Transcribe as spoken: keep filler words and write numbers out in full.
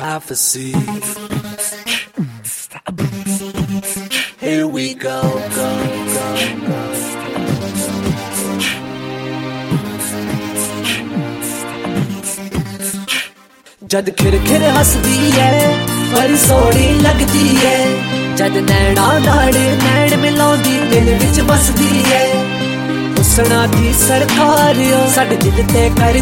prophecy. Here we go, go, go, go. जद खिर खिर हसदी है बड़ी सोहनी लगदी है जद नैना नाड़े नैन मिलाउंदी दिल विच बसदी है हुस्ना दी सरकार साडे दिल ते कर